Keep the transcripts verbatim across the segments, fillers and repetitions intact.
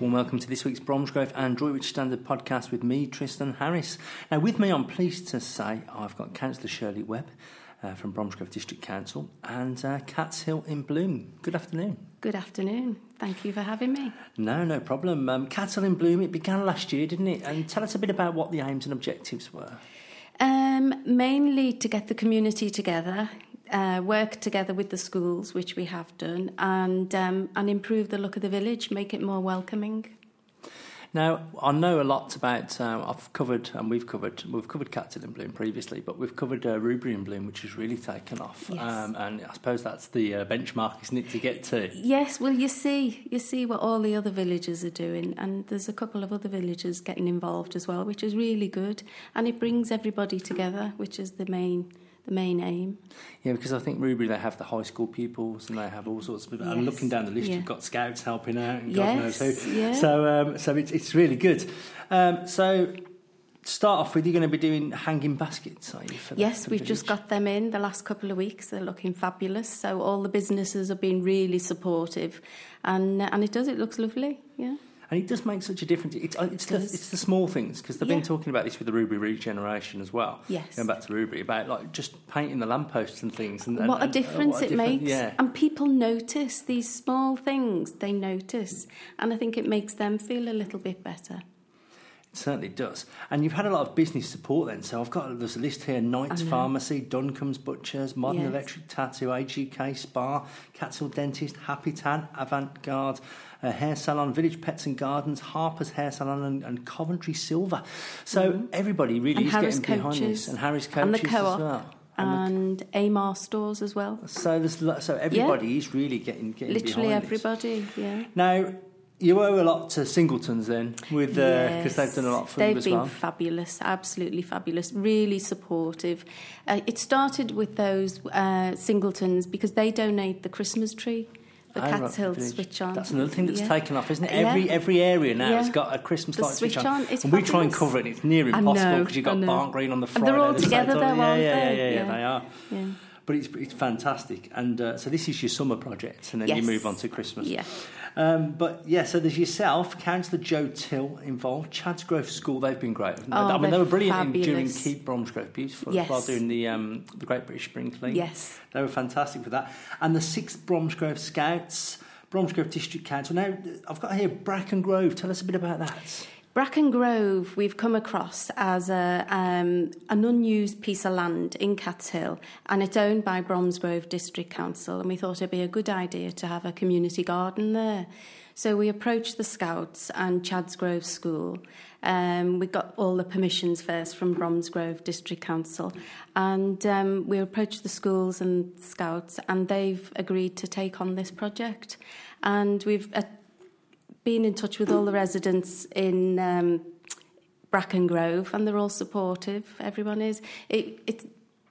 warm welcome to this week's Bromsgrove and Droitwich Standard podcast with me, Tristan Harris. Now, with me, I'm pleased to say I've got Councillor Shirley Webb uh, from Bromsgrove District Council and uh, Cats Hill in Bloom. Good afternoon. Good afternoon. Thank you for having me. No, no problem. Um, Cats Hill in Bloom, it began last year, didn't it? And tell us a bit about what the aims and objectives were. Um, mainly to get the community together, uh, work together with the schools, which we have done, and um, and improve the look of the village, make it more welcoming. Now, I know a lot about, um, I've covered, and we've covered, we've covered Cats Hill in Bloom previously, but we've covered uh, Rubery in Bloom, which has really taken off. Yes. Um, and I suppose that's the uh, benchmark, isn't it, to get to? Yes, well, you see, you see what all the other villages are doing, and there's a couple of other villages getting involved as well, which is really good, and it brings everybody together, which is the main the main aim. Yeah, because I think Rubery, they have the high school pupils and they have all sorts of people. Yes. And looking down the list, yeah. you've got scouts helping out and God yes. knows who. Yeah. So, um, so it's, it's really good. Um, so, to start off with, you're going to be doing hanging baskets, are you? For the, yes, for the we've village? just got them in the last couple of weeks. They're looking fabulous. So all the businesses have been really supportive, and uh, and it does. It looks lovely. Yeah. And it does make such a difference. It's, it's, It the, does. it's the small things, because they've Yeah. been talking about this with the Rubery regeneration as well. Yes. Going back to Rubery, about like just painting the lampposts and things. And, and, What a and, uh, difference what a it difference- makes. Yeah. And people notice these small things. They notice. And I think it makes them feel a little bit better. It certainly does. And you've had a lot of business support then. So I've got, there's a list here: Knight's Pharmacy, Duncombe's Butchers, Modern Yes. Electric Tattoo, A G K Spa, Cats Hill Dentist, Happy Tan, Avant Garde, uh, Hair Salon, Village Pets and Gardens, Harper's Hair Salon and, and Coventry Silver. So mm-hmm. everybody really And is Harris getting behind Coaches. this. And Harris Coaches And the co-op. as well. And, and Amar stores as well. So there's lo- so everybody yeah. is really getting, getting Literally behind everybody, this. yeah. Now, you owe a lot to Singletons then, with because uh, yes. they've done a lot for they've you as been well. Fabulous, absolutely fabulous, really supportive. Uh, it started with those uh, Singletons because they donate the Christmas tree for Oh, Cats right, Hill village. Switch On. That's another thing that's yeah. taken off, isn't it? Yeah. Every every area now Yeah. has got a Christmas The light switch, switch on. on is and we try and fabulous. cover it, and it's near I impossible know, because you've I got know. Barn Green on the Friday. And they're all at the same together time. though, yeah, aren't yeah, they? yeah, yeah, Yeah. yeah, they are. Yeah. But it's it's fantastic, and uh, so this is your summer project, and then Yes. you move on to Christmas. Yeah. Um, but yeah, so there's yourself, Councillor Joe Till involved, Chadsgrove School. They've been great. Haven't they? Oh, I mean, they they're were brilliant in, during fabulous. Keep Bromsgrove Beautiful Yes. while doing the um, the Great British Spring Clean. Yes. They were fantastic for that. And the sixth Bromsgrove Scouts, Bromsgrove District Council. Now, I've got here Bracken Grove. Tell us a bit about that. Bracken Grove we've come across as a, um, an unused piece of land in Cats Hill, and it's owned by Bromsgrove District Council, and we thought it'd be a good idea to have a community garden there. So we approached the Scouts and Chadsgrove School. Um, we got all the permissions first from Bromsgrove District Council, and um, we approached the schools and Scouts, and they've agreed to take on this project. And we've uh, been in touch with all the residents in um, Bracken Grove, and they're all supportive. Everyone is. It, it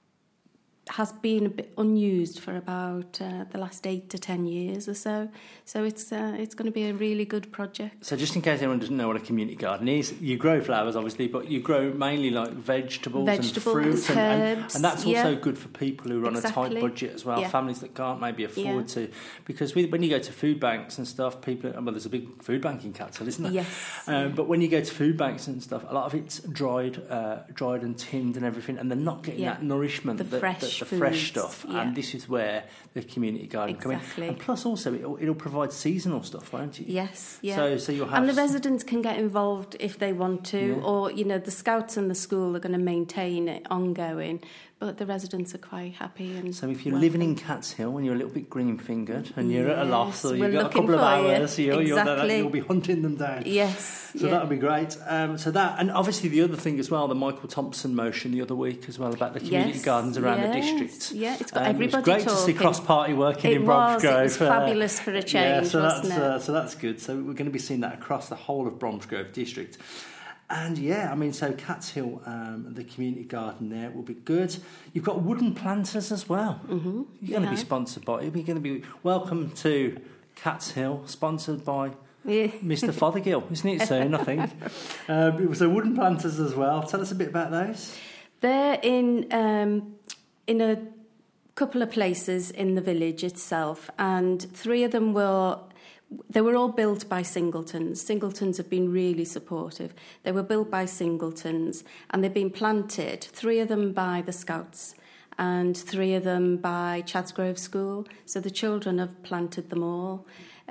has been a bit unused for about uh, the last eight to ten years or so. So it's uh, it's going to be a really good project. So just in case anyone doesn't know what a community garden is, you grow flowers, obviously, but you grow mainly like vegetables, Vegetables, and fruits. And, and, herbs, and that's also yeah. good for people who are on Exactly. a tight budget as well, Yeah. families that can't maybe afford Yeah. to. Because we, when you go to food banks and stuff, people, well, there's a big food bank in Cats Hill, isn't there? Yes. Um, but when you go to food banks and stuff, a lot of it's dried uh, dried and tinned and everything, and they're not getting Yeah. that nourishment, The the, fresh the, the fresh foods, stuff. yeah. And this is where the community garden come in. Exactly. And plus also, it'll, it'll provide seasonal stuff, won't it? Yes, yeah. So, so you'll have... And the residents can get involved if they want to, Yeah. or, you know, the Scouts and the school are going to maintain it ongoing, but the residents are quite happy. And So if you're welcome. living in Cats Hill and you're a little bit green-fingered and you're at a loss, or Yes, you've we're got a looking couple of for you. hours, you'll, you'll, Exactly. you'll be hunting them down. Yes. So yeah. that would be great. Um, so that, and obviously the other thing as well, the Michael Thompson motion the other week as well about the community Yes, gardens around yes, the district. yeah, it's got Um, everybody It was great talking. to see cross-party working It in was, Bromsgrove. it was fabulous for a change, yeah, so wasn't that's, it? Uh, so that's good. So we're going to be seeing that across the whole of Bromsgrove district. And yeah, I mean, so Cats Hill, um, the community garden there will be good. You've got wooden planters as well. Mm-hmm. You're going to Yeah. be sponsored by, you're going to be, welcome to Cats Hill, sponsored by Yeah. Mister Fothergill, isn't it soon, I think? Um, so wooden planters as well. Tell us a bit about those. They're in um, in a couple of places in the village itself, and three of them will they were all built by Singletons. Singletons have been really supportive. They were built by Singletons, and they've been planted, three of them by the Scouts and three of them by Chadsgrove School. So the children have planted them all.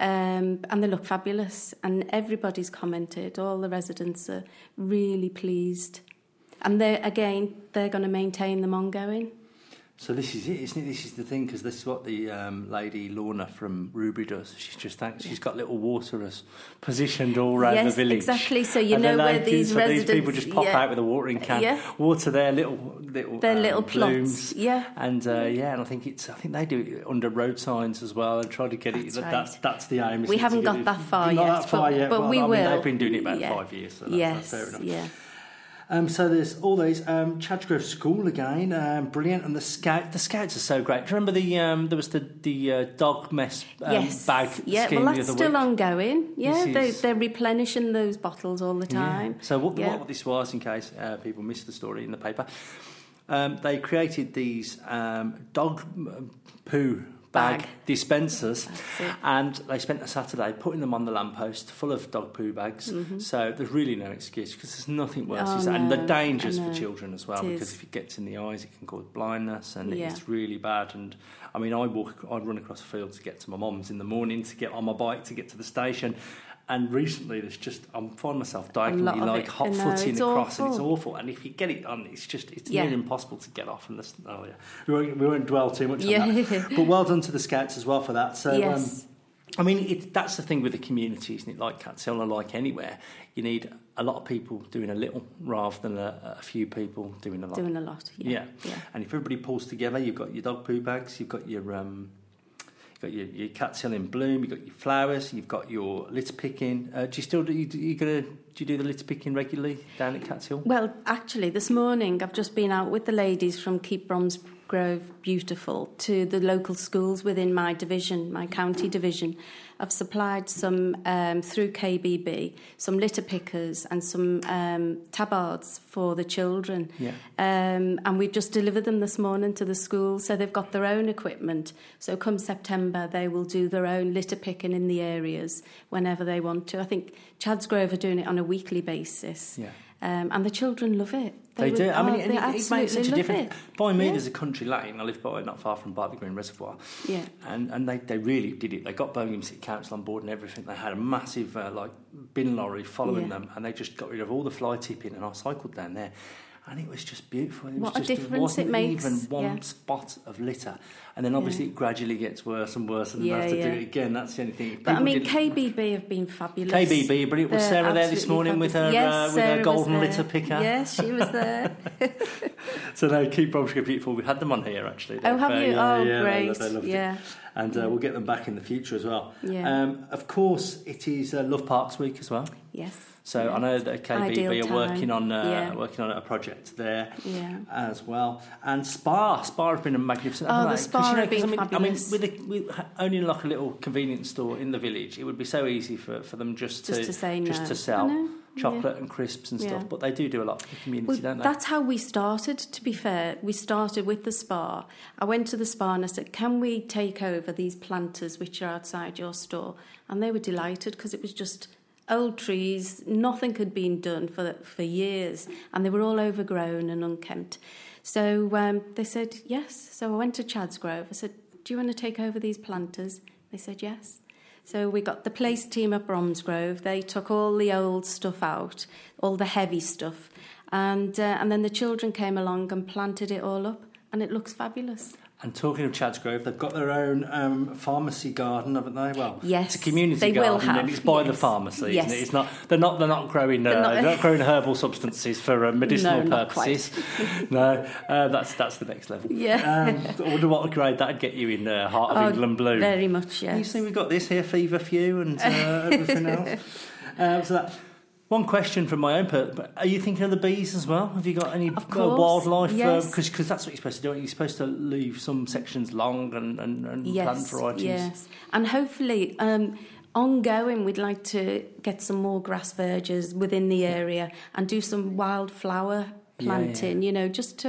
Um, and they look fabulous. And everybody's commented. All the residents are really pleased. And they again, they're going to maintain them ongoing. So this is it, isn't it? This is the thing, because this is what the um, lady Lorna from Ruby does. She's just she's got little waterers positioned all around yes, the village. Exactly. So you and know where like, these so residents. these people just pop yeah. out with a watering can, yeah. water their little little their um, little blooms. plots. Yeah. And uh, yeah, and I think it's I think they do it under road signs as well and try to get that's it. Right. That's that's the aim. We haven't got it, that far not yet. That far but, yet, but well, we I mean, will. They've been doing it about yeah. five years. So that's, yes. that's fair enough. Yeah. Um, so there's all these um, Chadsgrove School again, um, brilliant, and the scout the scouts are so great. Do you remember the um, there was the the uh, dog mess um, yes. bag yeah, scheme well, the that's other still week? ongoing. Yeah, This they, is- they're replenishing those bottles all the time. Yeah. So what, Yeah. what this was, in case uh, people missed the story in the paper, um, they created these um, dog poo bag, Bag. dispensers, That's it. and they spent a Saturday putting them on the lamppost full of dog poo bags. Mm-hmm. So there's really no excuse, because there's nothing worse. Oh, is that? And the no, dangers I for know. children as well, It because is. if it gets in the eyes, it can cause blindness, and Yeah. it's really bad. And I mean, I walk, I'd run across a field to get to my mum's in the morning, to get on my bike to get to the station. And recently, there's just I'm finding myself diagonally of like it. hot I know, footing it's across, and it's awful. awful. And if you get it on, it's just it's Yeah. near impossible to get off. And this, oh yeah, we won't, we won't dwell too much Yeah. on that. But well done to the Scouts as well for that. So Yes. um, I mean, it, that's the thing with the community, isn't it? Like Catshill or like anywhere, you need a lot of people doing a little rather than a, a few people doing a lot. Doing a lot. Yeah. Yeah. yeah. And if everybody pulls together, you've got your dog poo bags, you've got your um, you've got your, your Catshill in bloom, you've got your flowers, you've got your litter picking. Uh, do you still do you, you gonna do you do the litter picking regularly down at Catshill? Well, actually, this morning I've just been out with the ladies from Keep Bromsgrove Beautiful to the local schools within my division, my county division. I've supplied some, um, through K B B, some litter pickers and some um, tabards for the children. Yeah. Um, and we've just delivered them this morning to the school, so they've got their own equipment. So come September, they will do their own litter picking in the areas whenever they want to. I think Chadsgrove are doing it on a weekly basis. Yeah. Um, and the children love it. They, would- do. I oh, mean, they it, it makes absolutely such a love difference. it. By me, Yeah. there's a country lane. I live by not far from Bartley Green Reservoir. Yeah. And and they, they really did it. They got Birmingham City Council on board and everything. They had a massive uh, like bin lorry following Yeah. them, and they just got rid of all the fly tipping. And I cycled down there, and it was just beautiful. It was What a just, difference there wasn't it makes, even one yeah. spot of litter. And then obviously Yeah. it gradually gets worse and worse, and Yeah, they have to yeah. do it again. That's the only thing. But I People mean, didn't- K B B have been fabulous. K B B, but it was They're Sarah there this absolutely morning with her fabulous. uh, Yes, with her Sarah was golden there. litter picker. Yes, she was there. So no, Keep Bromsgrove Beautiful. We had them on here actually. Oh, have They're- you? yeah, Oh, yeah, they- great. they loved it. Yeah. And uh, we'll get them back in the future as well. Yeah. Um, of course, it is uh, Love Parks Week as well. Yes. So yeah. I know that K B B Ideal are working time. on uh, Yeah. working on a project there Yeah. as well. And Spa, Spa have been a magnificent. Oh, haven't the they? Spa 'Cause, you know, have 'cause, been I mean, fabulous. I mean, with, a, with ha- only like a little convenience store in the village, it would be so easy for, for them just, Just to, to say just no. to I sell know, chocolate and crisps and stuff. Yeah. But they do do a lot for the community, Well, don't they? that's how we started, to be fair. We started with the Spa. I went to the Spa and I said, can we take over these planters which are outside your store? And they were delighted because it was just old trees. Nothing had been done for for years. And they were all overgrown and unkempt. So um, they said, yes. So I went to Chadsgrove. I said, do you want to take over these planters? They said, yes. So we got the place team at Bromsgrove. They took all the old stuff out, all the heavy stuff. And, uh, and then the children came along and planted it all up. And it looks fabulous. And talking of Chadsgrove, they've got their own um, pharmacy garden, haven't they? Well, Yes, it's a community they garden, will have, and it's by the yes. pharmacy, Yes. isn't it? It's not. They're not. They're not growing. Uh, They're not- they're not growing herbal substances for uh, medicinal No, not purposes. no, uh, that's that's the next level. Yeah. Um, I wonder what grade that'd get you in uh, Heart of Oh, England Blue. Very much, yes. You see, we've got this here, Fever Few, and uh, everything else. Uh, so that. One question from my own part, but are you thinking of the bees as well? Have you got any Of uh, course, wildlife? yes. Because because that's what you're supposed to do. You're supposed to leave some sections long and, and, and plant Yes, varieties. yes. And hopefully, um, ongoing, we'd like to get some more grass verges within the area and do some wildflower planting, yeah. you know, just to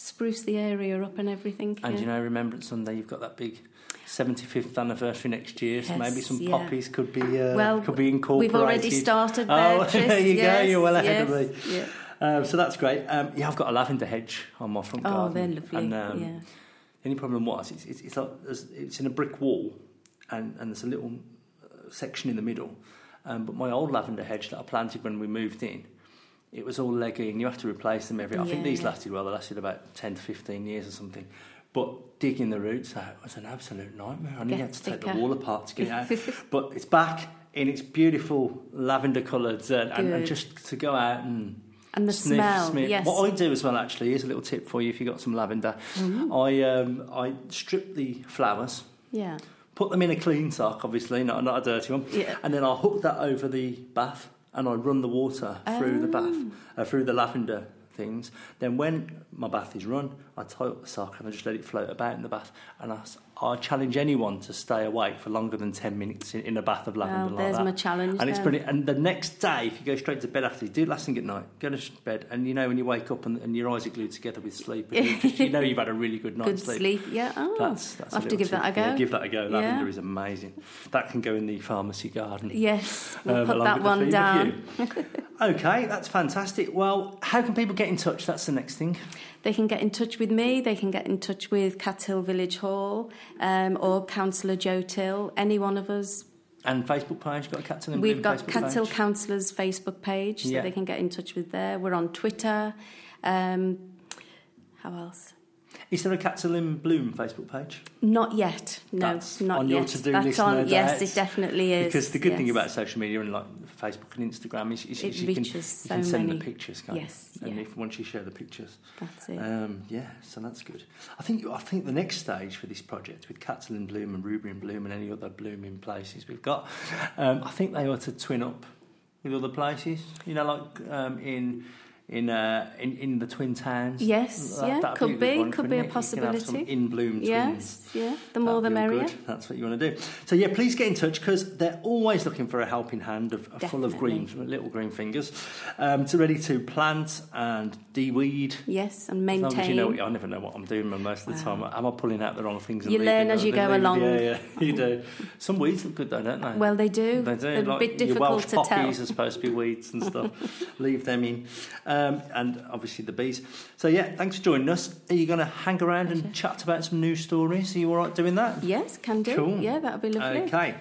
spruce the area up and everything. And yeah. you know, Remembrance Sunday, you've got that big seventy-fifth anniversary next year, so yes, maybe some yeah. poppies could be uh, well, could be incorporated. We've already started there, Oh, Tris. there you yes, go, you're well ahead yes, of me. Yeah. Um, so that's great. Um, yeah, I've got a lavender hedge on my front Oh, garden. they're lovely, And, um, yeah. the only problem was it's, it's, it's, like, it's in a brick wall, and, and there's a little section in the middle. Um, but my old lavender hedge that I planted when we moved in, it was all leggy, and you have to replace them every... I yeah, think these yeah. lasted well. They lasted about ten to fifteen years or something. But digging the roots out was an absolute nightmare. I nearly had to take the wall apart to get it out. But it's back in its beautiful lavender coloured, uh, and, and just to go out and... And the Sniff, smell, sniff. yes. What I do as well, actually, here's a little tip for you if you've got some lavender. Mm-hmm. I um, I strip the flowers, yeah, put them in a clean sock, obviously, not, not a dirty one, yeah. and then I'll hook that over the bath, and I run the water through oh. the bath, uh, through the lavender things. Then when my bath is run, I tie up the sock and I just let it float about in the bath. And I, I challenge anyone to stay awake for longer than ten minutes in, in a bath of lavender well, like there's that. my challenge. And then. it's brilliant. And the next day, if you go straight to bed after, you do it last thing at night, go to bed, and you know when you wake up and, and your eyes are glued together with sleep, and you, just, you know you've had a really good night's good sleep. sleep. Yeah, oh, that's, that's I'll have to give tip. that a go. Yeah, give that a go. Lavender yeah. is amazing. That can go in the pharmacy garden. Yes, we'll um, put that one down. Okay, that's fantastic. Well, how can people get in touch? That's the next thing. They can get in touch with me, they can get in touch with Catshill Village Hall, um, or Councillor Joe Till, any one of us. And Facebook page, got a Catshill and We've Bloom got Facebook Catshill page? Councillors Facebook page, so yeah. they can get in touch with there. We're on Twitter. Um, how else? Is there a Catshill in Bloom Facebook page? Not yet. No, That's not on yet. your to-do That's list, on. no yes, doubt. it definitely is. Because the good yes. thing about social media and like Facebook and Instagram is, is, it is you reaches can, so you can send many. the pictures, can't yes, you? And yeah. if once you share the pictures, that's it. Um, yeah, so that's good. I think I think the next stage for this project with Catshill in Bloom and Ruby in Bloom and any other blooming places we've got, um, I think they ought to twin up with other places. You know, like um, in. In, uh, in in the twin towns. Yes, that, yeah, could be, be, one, could be a it? possibility. You can have some in bloom twins. Yes, yeah, the more That'd the merrier. Good. That's what you want to do. So yeah, please get in touch because they're always looking for a helping hand of, of full of green, little green fingers, um, to ready to plant and de-weed. Yes, and maintain. As long as you know, I never know what I'm doing most of the wow. time. Am I pulling out the wrong things? And you learn as you go leaving? along. Yeah, yeah, you do. Some weeds look good though, don't they? Well, they do. They do. They're like a bit difficult your Welsh to poppies tell. are supposed to be weeds and stuff. Leave them in, um, and obviously the bees. So yeah, thanks for joining us. Are you going to hang around and Pleasure. chat about some news stories? Are you all right doing that? Yes, can do. Cool. Yeah, that'll be lovely. Okay.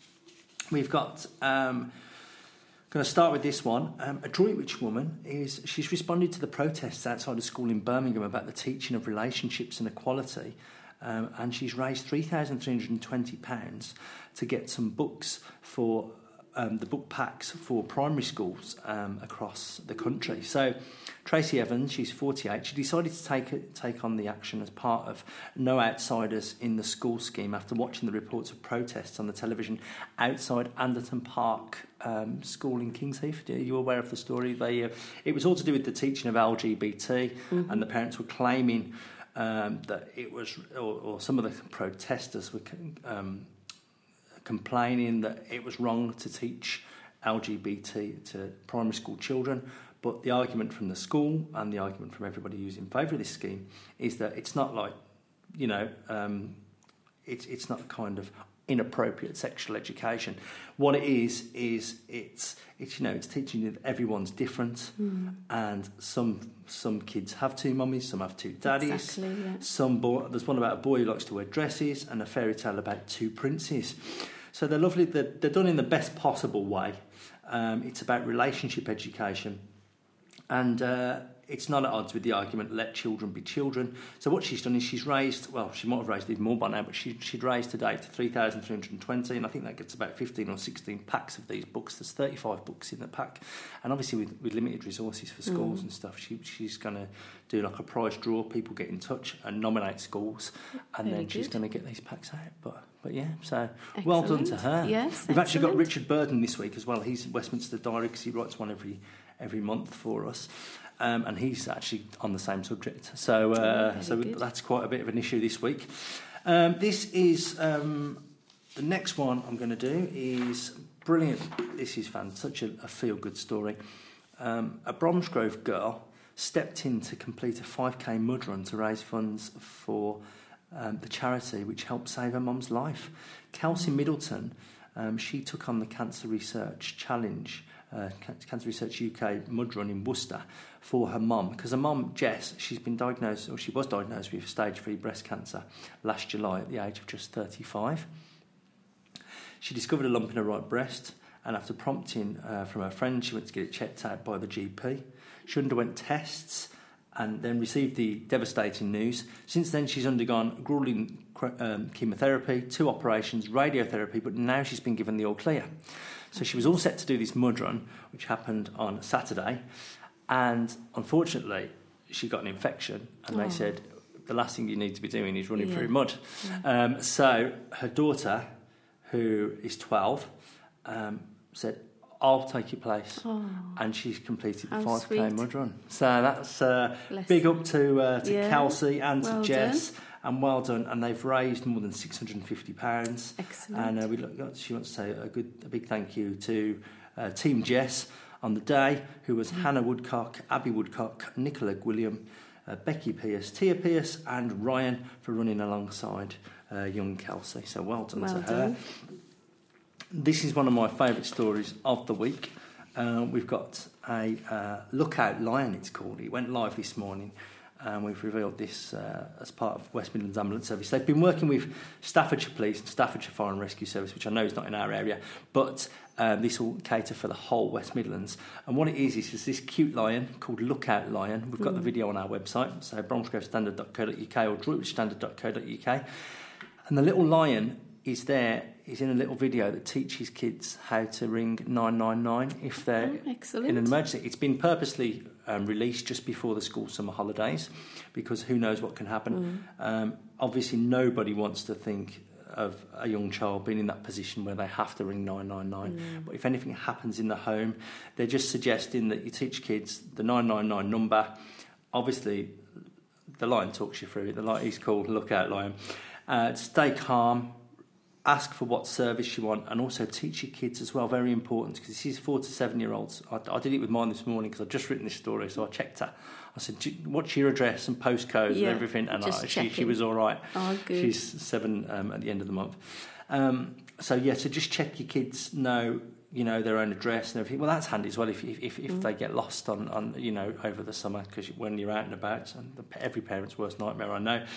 We've got. Um, going to start with this one. Um, a Droitwich woman is she's responded to the protests outside a school in Birmingham about the teaching of relationships and equality, um, and she's raised three thousand three hundred and twenty pounds to get some books for. Um, the book packs for primary schools um, across the country. So Tracy Evans, she's forty-eight, she decided to take take on the action as part of No Outsiders in the School scheme after watching the reports of protests on the television outside Anderton Park um, School in Kings Heath. Are you aware of the story? They, uh, it was all to do with the teaching of L G B T, mm-hmm. and the parents were claiming um, that it was, or, or some of the protesters were um, complaining that it was wrong to teach L G B T to primary school children, but the argument from the school and the argument from everybody who's in favour of this scheme is that it's not like, you know, um, it's it's not kind of inappropriate sexual education. What it is is it's it's you know it's teaching you that everyone's different, mm. and some some kids have two mummies, some have two daddies. Exactly, yeah. Some boy, there's one about a boy who likes to wear dresses, and a fairy tale about two princes. So they're lovely. They're, they're done in the best possible way. Um, it's about relationship education, and uh, it's not at odds with the argument, let children be children. So what she's done is she's raised, well, she might have raised even more by now, but she, she'd raised to date three thousand three hundred and twenty, and I think that gets about fifteen or sixteen packs of these books. There's thirty-five books in the pack. And obviously with, with limited resources for schools mm. and stuff, she, she's going to do like a prize draw, people get in touch and nominate schools, and Very then good. she's going to get these packs out. But But yeah, so excellent. Well done to her. Yes, We've excellent. actually got Richard Burden this week as well. He's in Westminster Diary because he writes one every every month for us, um, and he's actually on the same subject. So uh, oh, so good. That's quite a bit of an issue this week. Um, this is um, the next one I'm going to do is brilliant. This is fun, such a, a feel good story. Um, a Bromsgrove girl stepped in to complete a five K mud run to raise funds for um, the charity which helped save her mum's life. Kelsey Middleton, um, she took on the Cancer Research Challenge, uh, Cancer Research U K mud run in Worcester for her mum, because her mum, Jess, she's been diagnosed, or she was diagnosed with stage three breast cancer last July at the age of just thirty-five. She discovered a lump in her right breast, and after prompting uh, from her friend, she went to get it checked out by the G P. She underwent tests and then received the devastating news. Since then, she's undergone grueling um, chemotherapy, two operations, radiotherapy, but now she's been given the all clear. So she was all set to do this mud run, which happened on Saturday, and unfortunately, she got an infection, and oh. they said, the last thing you need to be doing is running yeah. through mud. Yeah. Um, so her daughter, who is twelve, um, said, I'll take your place. Oh. And she's completed the How five K sweet. Mud run. So that's uh, big up to uh, to yeah. Kelsey and well to Jess. Done. And well done. And they've raised more than six hundred fifty pounds. Excellent. And uh, we look, she wants to say a good, a big thank you to uh, Team Jess on the day, who was mm. Hannah Woodcock, Abby Woodcock, Nicola Gwilliam, uh, Becky Pierce, Tia Pierce, and Ryan for running alongside uh, young Kelsey. So well done well to her. Done. This is one of my favourite stories of the week. Uh, we've got a uh, Lookout Lion, it's called. It went live this morning, and we've revealed this uh, as part of West Midlands Ambulance Service. They've been working with Staffordshire Police and Staffordshire Fire and Rescue Service, which I know is not in our area, but um, this will cater for the whole West Midlands. And what it is, is, is this cute lion called Lookout Lion. We've got mm. the video on our website, so bromsgrove standard dot co dot uk or droitwich standard dot co dot uk. And the little lion is there, is in a little video that teaches kids how to ring nine nine nine if they're oh, in an emergency. It's been purposely um, released just before the school summer holidays, because who knows what can happen. Mm. Um, obviously, nobody wants to think of a young child being in that position where they have to ring nine nine nine. Mm. But if anything happens in the home, they're just suggesting that you teach kids the nine nine nine number. Obviously, the lion talks you through it. The lion, he's called Lookout Lion. Uh, stay calm. Ask for what service you want, and also teach your kids as well, very important, because this is four to seven year olds. I, I did it with mine this morning because I've just written this story, so I checked her. I said, what's your address and postcode yeah, and everything, and I, she, she was all right. Oh, good. She's seven um, at the end of the month. Um, so yeah, so just check your kids know, you know, their own address and everything. Well, that's handy as well if if, if, if mm. they get lost on, on, you know, over the summer, because when you're out and about, and the, every parent's worst nightmare, I know.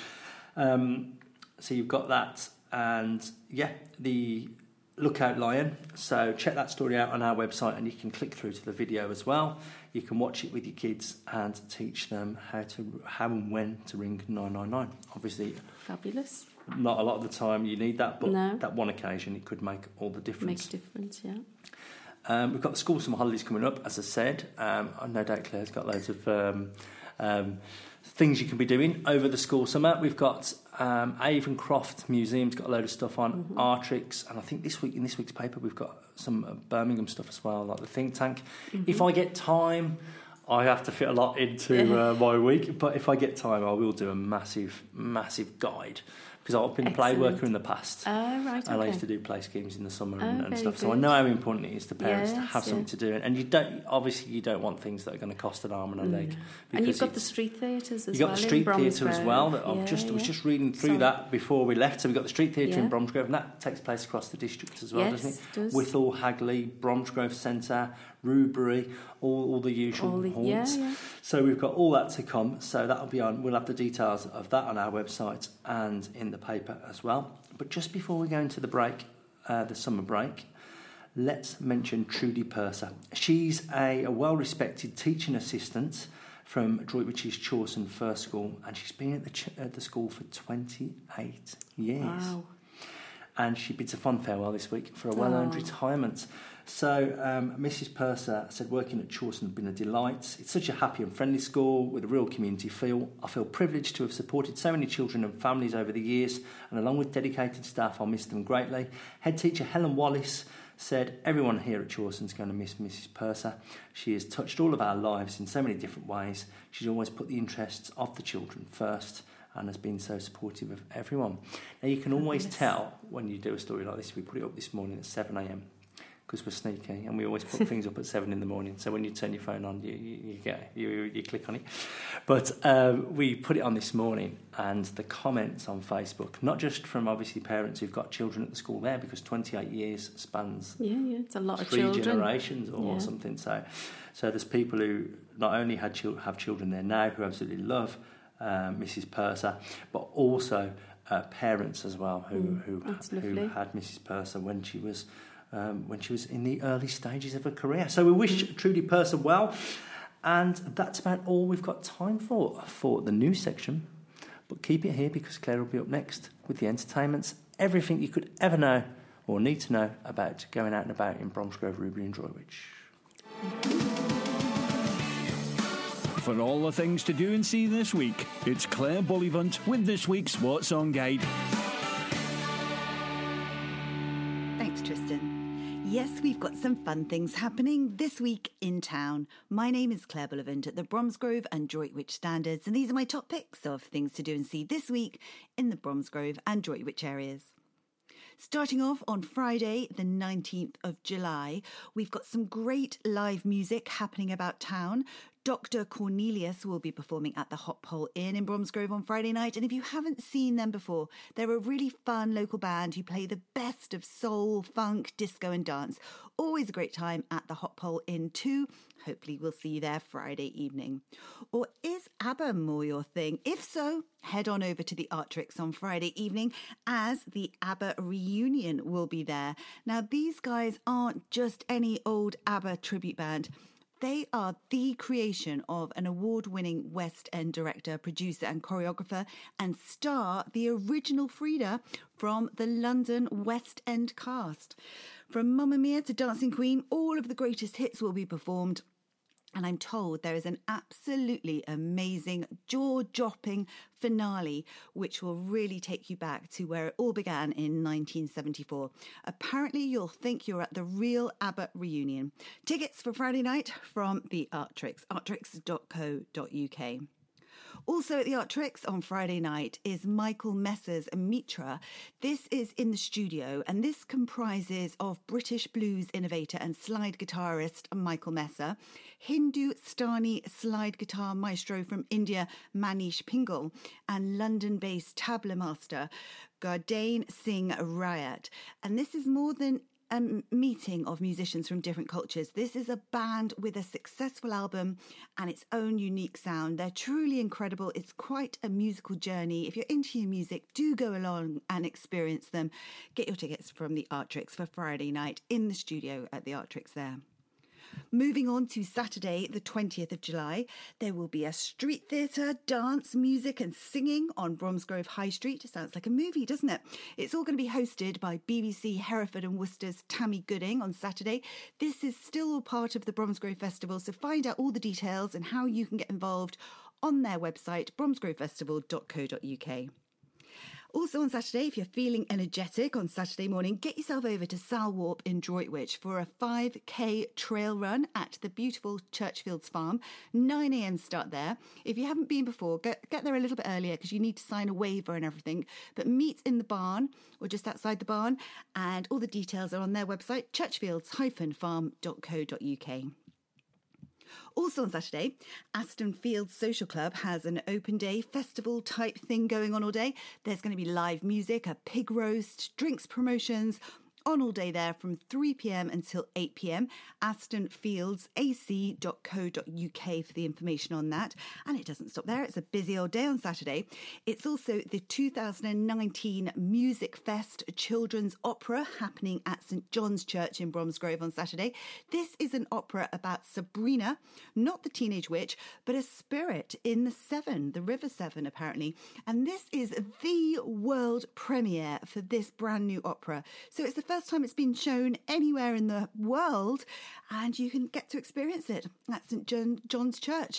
Um, so you've got that. And yeah, the Lookout Lion. So check that story out on our website, and you can click through to the video as well. You can watch it with your kids and teach them how to how and when to ring nine nine nine. Obviously, fabulous. Not a lot of the time you need that, but no. that one occasion it could make all the difference. Makes a difference, yeah. Um, we've got the school summer holidays coming up, as I said. Um, no doubt Claire's got loads of um, um, things you can be doing over the school summer. We've got um, Avon-Croft Museum's got a load of stuff on, mm-hmm. Artrix, and I think this week in this week's paper we've got some uh, Birmingham stuff as well, like the think tank. Mm-hmm. If I get time, I have to fit a lot into uh, my week, but if I get time, I will do a massive, massive guide. Because I've been a play worker in the past. Oh, right, okay. And I used to do play schemes in the summer oh, and, and stuff. Good. So I know how important it is to parents yes, to have yeah. something to do. And you don't, obviously, you don't want things that are going to cost an arm and a leg. Mm. And you've got the street theatres as well. You've got the street theatre as well. That yeah, I've just yeah. was just reading through Sorry. that before we left. So we've got the street theatre yeah. in Bromsgrove, and that takes place across the district as well, yes, doesn't it? it does. Withall, Hagley, Bromsgrove Centre, Rubery, all, all the usual all the, haunts. Yeah, yeah. So we've got all that to come. So that'll be on. We'll have the details of that on our website and in the paper as well. But just before we go into the break, uh, the summer break, let's mention Trudy Purser. She's a, a well-respected teaching assistant from Droitwich's Chawson First School, and she's been at the, ch- at the school for twenty-eight years. Wow. And she bids a fond farewell this week for a well-earned oh. retirement. So um, Missus Purser said working at Chawson has been a delight. It's such a happy and friendly school with a real community feel. I feel privileged to have supported so many children and families over the years, and along with dedicated staff, I'll miss them greatly. Head teacher Helen Wallace said, everyone here at Chawson is going to miss Missus Purser. She has touched all of our lives in so many different ways. She's always put the interests of the children first and has been so supportive of everyone. Now, you can always yes. tell when you do a story like this. We put it up this morning at seven a.m. because we're sneaky and we always put things up at seven in the morning. So when you turn your phone on, you you, you get you you click on it. But um, we put it on this morning, and the comments on Facebook, not just from obviously parents who've got children at the school there, because twenty-eight years spans yeah, yeah, it's a lot of three children. generations or yeah. something. So, so there's people who not only had chil- have children there now who absolutely love uh, Missus Purser, but also uh, parents as well who mm, who who lovely. had Missus Purser when she was. Um, when she was in the early stages of her career. So we wish Trudy Purser well, and that's about all we've got time for for the news section. But keep it here, because Claire will be up next with the entertainments, everything you could ever know or need to know about going out and about in Bromsgrove, Ruby and Droitwich. For all the things to do and see this week, it's Claire Bullivant with this week's What's On Guide. Thanks, Tristan. Yes, we've got some fun things happening this week in town. My name is Claire Bullivant at the Bromsgrove and Droitwich Standards, and these are my top picks of things to do and see this week in the Bromsgrove and Droitwich areas. Starting off on Friday, the nineteenth of July, we've got some great live music happening about town. Doctor Cornelius will be performing at the Hot Pole Inn in Bromsgrove on Friday night, and if you haven't seen them before, they're a really fun local band who play the best of soul, funk, disco and dance. Always a great time at the Hot Pole Inn too. Hopefully we'll see you there Friday evening. Or is ABBA more your thing? If so, head on over to the Artrix on Friday evening, as the ABBA reunion will be there. Now, these guys aren't just any old ABBA tribute band. They are the creation of an award-winning West End director, producer and choreographer, and star the original Frida from the London West End cast. From Mamma Mia to Dancing Queen, all of the greatest hits will be performed. And I'm told there is an absolutely amazing, jaw-dropping finale, which will really take you back to where it all began in nineteen seventy-four. Apparently, you'll think you're at the real ABBA reunion. Tickets for Friday night from the Artrix, artrix dot co dot uk. Also at the Artrix on Friday night is Michael Messer's Mitra. This is in the studio, and this comprises of British blues innovator and slide guitarist Michael Messer, Hindustani slide guitar maestro from India Manish Pingle, and London-based tabla master Gurdane Singh Riot. And this is more than a meeting of musicians from different cultures. This is a band with a successful album and its own unique sound. They're truly incredible. It's quite a musical journey. If you're into your music, do go along and experience them. Get your tickets from the Artrix for Friday night in the studio at the Artrix there. Moving on to Saturday, the twentieth of July, there will be a street theatre, dance, music and singing on Bromsgrove High Street. It sounds like a movie, doesn't it? It's all going to be hosted by B B C Hereford and Worcester's Tammy Gooding on Saturday. This is still all part of the Bromsgrove Festival, so find out all the details and how you can get involved on their website, bromsgrove festival dot co dot uk. Also on Saturday, if you're feeling energetic on Saturday morning, get yourself over to Sal Warp in Droitwich for a five K trail run at the beautiful Churchfields Farm. nine a.m. start there. If you haven't been before, get, get there a little bit earlier because you need to sign a waiver and everything. But meet in the barn or just outside the barn, and all the details are on their website, churchfields dash farm dot co dot uk. Also on Saturday, Aston Fields Social Club has an open day festival type thing going on all day. There's going to be live music, a pig roast, drinks promotions, on all day there from three p.m. until eight p.m. aston fields a c dot co dot uk for the information on that. And it doesn't stop there. It's a busy old day on Saturday. It's also the two thousand nineteen Music Fest Children's Opera happening at St John's Church in Bromsgrove on Saturday. This is an opera about Sabrina, not the teenage witch, but a spirit in the Severn, the River Severn apparently. And this is the world premiere for this brand new opera. So it's the first time it's been shown anywhere in the world, and you can get to experience it at St John, John's Church.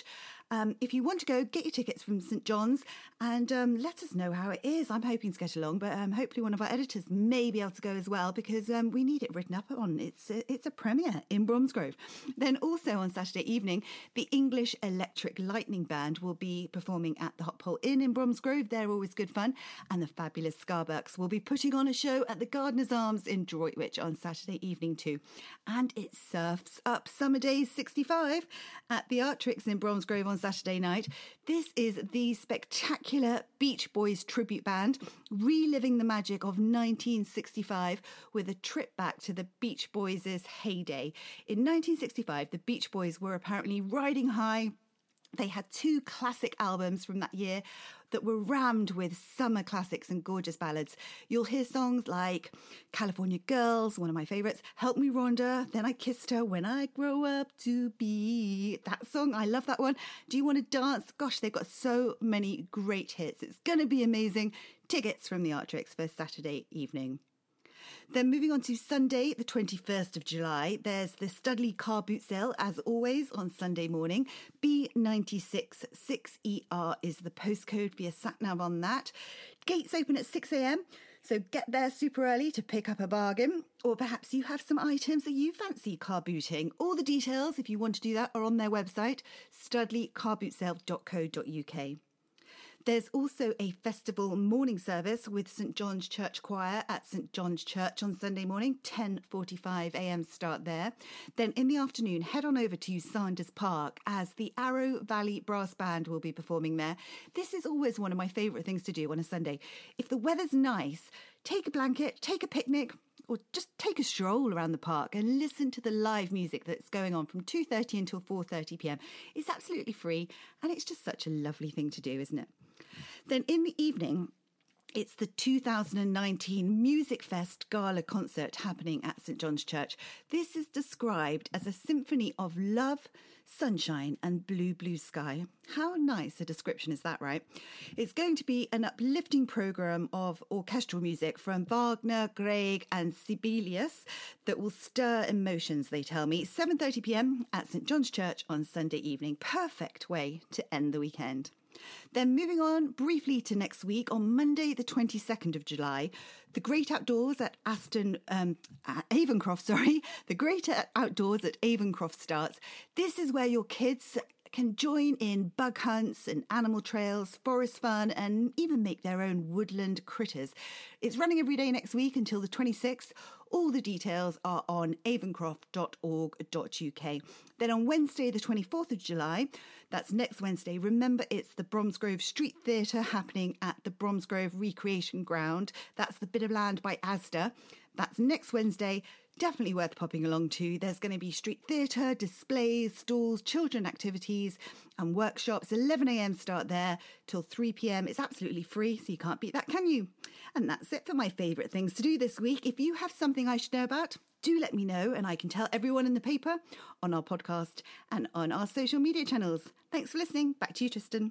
Um, if you want to go, get your tickets from St John's and um, let us know how it is. I'm hoping to get along, but um, hopefully one of our editors may be able to go as well, because um, we need it written up on. It's a, it's a premiere in Bromsgrove. Then also on Saturday evening, the English Electric Lightning Band will be performing at the Hot Pole Inn in Bromsgrove. They're always good fun. And the fabulous Scarbucks will be putting on a show at the Gardener's Arms in Droitwich on Saturday evening too. And it surfs up Summer Days sixty-five at the Artrix in Bromsgrove on Saturday night. This is the spectacular Beach Boys tribute band, reliving the magic of nineteen sixty-five with a trip back to the Beach Boys' heyday. In nineteen sixty-five, the Beach Boys were apparently riding high. They had two classic albums from that year that were rammed with summer classics and gorgeous ballads. You'll hear songs like California Girls, one of my favourites, Help Me Rhonda, Then I Kissed Her, When I Grow Up to Be. That song, I love that one. Do You Want to Dance? Gosh, they've got so many great hits. It's going to be amazing. Tickets from the Artrix for Saturday evening. Then moving on to Sunday, the twenty-first of July, there's the Studley car boot sale, as always, on Sunday morning. B ninety-six six E R is the postcode for your sat-nav on that. Gates open at six a.m, so get there super early to pick up a bargain. Or perhaps you have some items that you fancy car booting. All the details, if you want to do that, are on their website, studley car boot sale dot co dot uk. There's also a festival morning service with St John's Church Choir at St John's Church on Sunday morning, ten forty-five a.m. start there. Then in the afternoon, head on over to Sanders Park as the Arrow Valley Brass Band will be performing there. This is always one of my favourite things to do on a Sunday. If the weather's nice, take a blanket, take a picnic, or just take a stroll around the park and listen to the live music that's going on from two thirty until four thirty p.m. It's absolutely free, and it's just such a lovely thing to do, isn't it? Then in the evening, it's the two thousand nineteen Music Fest Gala concert happening at St John's Church. This is described as a symphony of love, sunshine and blue, blue sky. How nice a description is that, right? It's going to be an uplifting programme of orchestral music from Wagner, Grieg and Sibelius that will stir emotions, they tell me. seven thirty p.m. at St John's Church on Sunday evening. Perfect way to end the weekend. Then moving on briefly to next week, on Monday the twenty-second of July, the Great Outdoors at Aston, um, at Avencroft, sorry, the Great Outdoors at Avencroft starts. This is where your kids can join in bug hunts and animal trails, forest fun, and even make their own woodland critters. It's running every day next week until the twenty-sixth. All the details are on avencroft dot org dot uk. Then on Wednesday, the twenty-fourth of July, that's next Wednesday, remember it's the Bromsgrove Street Theatre happening at the Bromsgrove Recreation Ground. That's the bit of land by Asda. That's next Wednesday. Definitely worth popping along to. There's going to be street theatre, displays, stalls, children activities and workshops. eleven a.m. start there till three p.m. It's absolutely free, so you can't beat that, can you? And that's it for my favourite things to do this week. If you have something I should know about, do let me know and I can tell everyone in the paper, on our podcast and on our social media channels. Thanks for listening. Back to you, Tristan.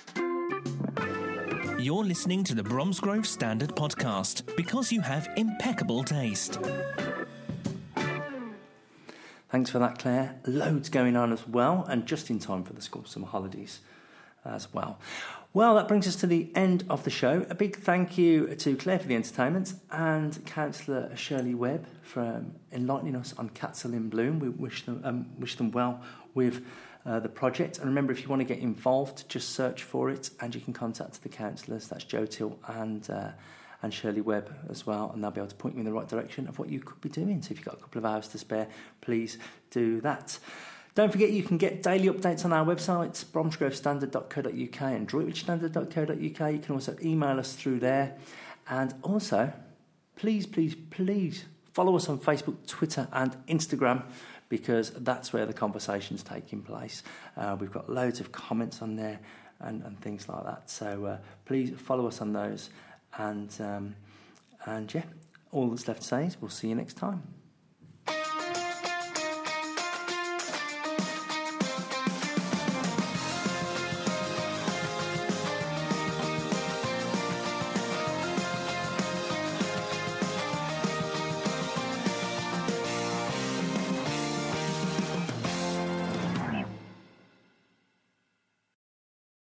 You're listening to the Bromsgrove Standard Podcast because you have impeccable taste. Thanks for that, Claire. Loads going on as well, and just in time for the school summer holidays as well. Well, that brings us to the end of the show. A big thank you to Claire for the entertainment and Councillor Shirley Webb for um, enlightening us on Cats Hill in Bloom. We wish them um, wish them well with uh, the project. And remember, if you want to get involved, just search for it, and you can contact the councillors. That's Joe Till and uh, and Shirley Webb as well, and they'll be able to point you in the right direction of what you could be doing. So if you've got a couple of hours to spare, please do that. Don't forget you can get daily updates on our websites, bromsgrove standard dot co dot uk and droitwich standard dot co dot uk. You can also email us through there. And also, please, please, please follow us on Facebook, Twitter and Instagram, because that's where the conversation's taking place. Uh, we've got loads of comments on there and, and things like that. So uh, please follow us on those. And, um, and yeah, all that's left to say is we'll see you next time.